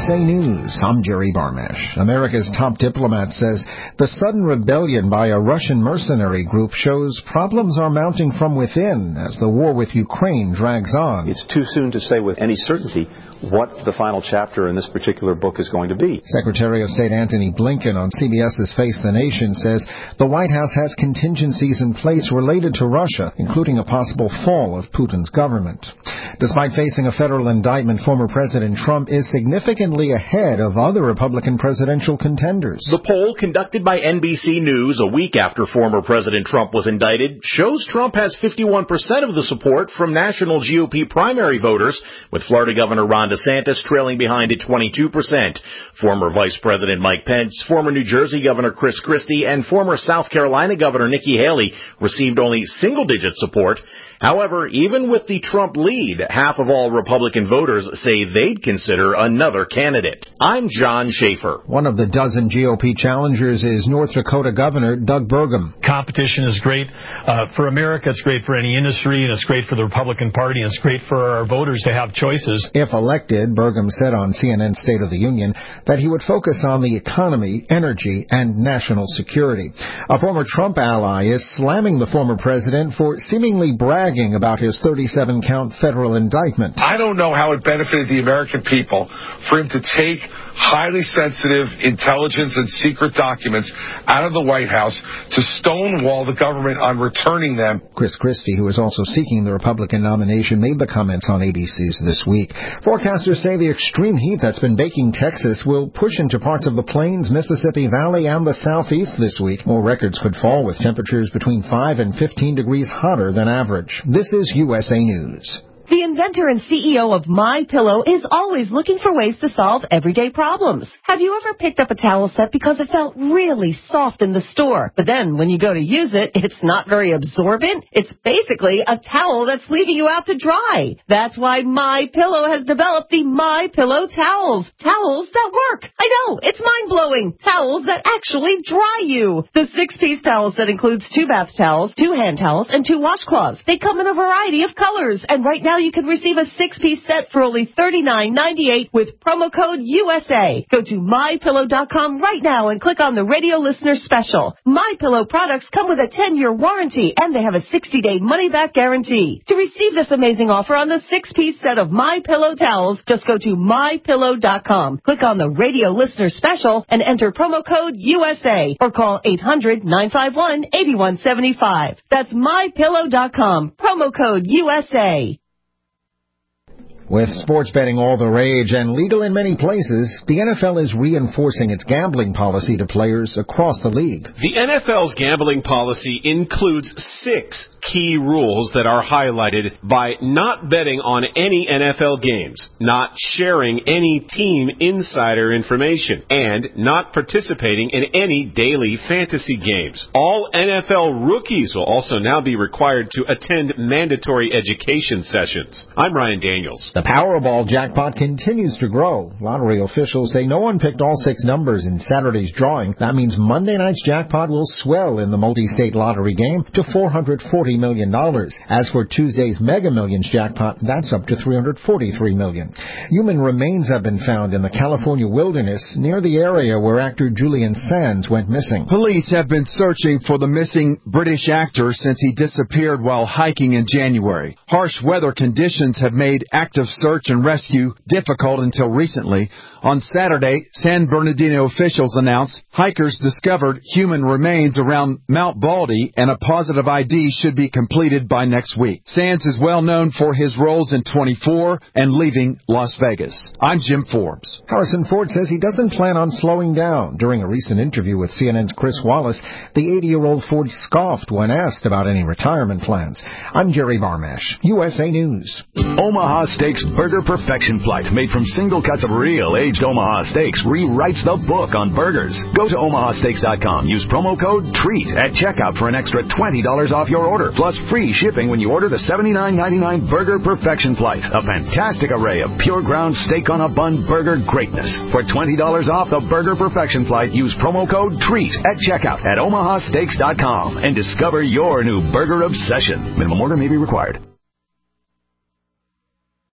USA News, I'm Jerry Barmash. America's top diplomat says the sudden rebellion by a Russian mercenary group shows problems are mounting from within as the war with Ukraine drags on. It's too soon to say with any certainty what the final chapter in this particular book is going to be. Secretary of State Antony Blinken on CBS's Face the Nation says the White House has contingencies in place related to Russia, including a possible fall of Putin's government. Despite facing a federal indictment, former President Trump is significantly ahead of other Republican presidential contenders. The poll conducted by NBC News a week after former President Trump was indicted shows Trump has 51% of the support from national GOP primary voters, with Florida Governor Ron DeSantis trailing behind at 22%. Former Vice President Mike Pence, former New Jersey Governor Chris Christie, and former South Carolina Governor Nikki Haley received only single-digit support. However, even with the Trump lead, half of all Republican voters say they'd consider another candidate. I'm John Schaefer. One of the dozen GOP challengers is North Dakota Governor Doug Burgum. Competition is great for America. It's great for any industry, and it's great for the Republican Party, and it's great for our voters to have choices. If elected, Burgum said on CNN's State of the Union that he would focus on the economy, energy, and national security. A former Trump ally is slamming the former president for seemingly bragging about his 37-count federal indictment. I don't know how it benefited the American people for him to take highly sensitive intelligence and secret documents out of the White House to stonewall the government on returning them. Chris Christie, who is also seeking the Republican nomination, made the comments on ABC's This Week. Forecasters say the extreme heat that's been baking Texas will push into parts of the Plains, Mississippi Valley, and the Southeast this week. More records could fall with temperatures between 5 and 15 degrees hotter than average. This is USA News. The inventor and CEO of MyPillow is always looking for ways to solve everyday problems. Have you ever picked up a towel set because it felt really soft in the store, but then when you go to use it, it's not very absorbent? It's basically a towel that's leaving you out to dry. That's why MyPillow has developed the MyPillow towels. Towels that work. I know, it's mind-blowing. Towels that actually dry you. The 6-piece towel set includes 2 bath towels, 2 hand towels, and 2 washcloths. They come in a variety of colors, and right now you can receive a 6-piece set for only $39.98 with promo code USA. Go to MyPillow.com right now and click on the radio listener special. MyPillow products come with a 10-year warranty, and they have a 60-day money-back guarantee. To receive this amazing offer on the 6-piece set of MyPillow towels, just go to MyPillow.com. Click on the radio listener special and enter promo code USA or call 800-951-8175. That's MyPillow.com. Promo code USA. With sports betting all the rage and legal in many places, the NFL is reinforcing its gambling policy to players across the league. The NFL's gambling policy includes 6 key rules that are highlighted by not betting on any NFL games, not sharing any team insider information, and not participating in any daily fantasy games. All NFL rookies will also now be required to attend mandatory education sessions. I'm Ryan Daniels. The Powerball jackpot continues to grow. Lottery officials say no one picked all 6 numbers in Saturday's drawing. That means Monday night's jackpot will swell in the multi-state lottery game to $440 million. As for Tuesday's Mega Millions jackpot, that's up to $343 million. Human remains have been found in the California wilderness near the area where actor Julian Sands went missing. Police have been searching for the missing British actor since he disappeared while hiking in January. Harsh weather conditions have made active search and rescue difficult until recently. On Saturday, San Bernardino officials announced hikers discovered human remains around Mount Baldy, and a positive ID should be completed by next week. Sands is well known for his roles in 24 and Leaving Las Vegas. I'm Jim Forbes. Harrison Ford says he doesn't plan on slowing down. During a recent interview with CNN's Chris Wallace, the 80-year-old Ford scoffed when asked about any retirement plans. I'm Jerry Barmash, USA News. Omaha Steaks Burger Perfection Flight, made from single cuts of real aged Omaha steaks, rewrites the book on burgers. Go to omahasteaks.com. Use promo code TREAT at checkout for an extra $20 off your order, plus free shipping when you order the $79.99 Burger Perfection Flight, a fantastic array of pure ground steak on a bun burger greatness. For $20 off the Burger Perfection Flight, use promo code TREAT at checkout at omahasteaks.com and discover your new burger obsession. Minimum order may be required.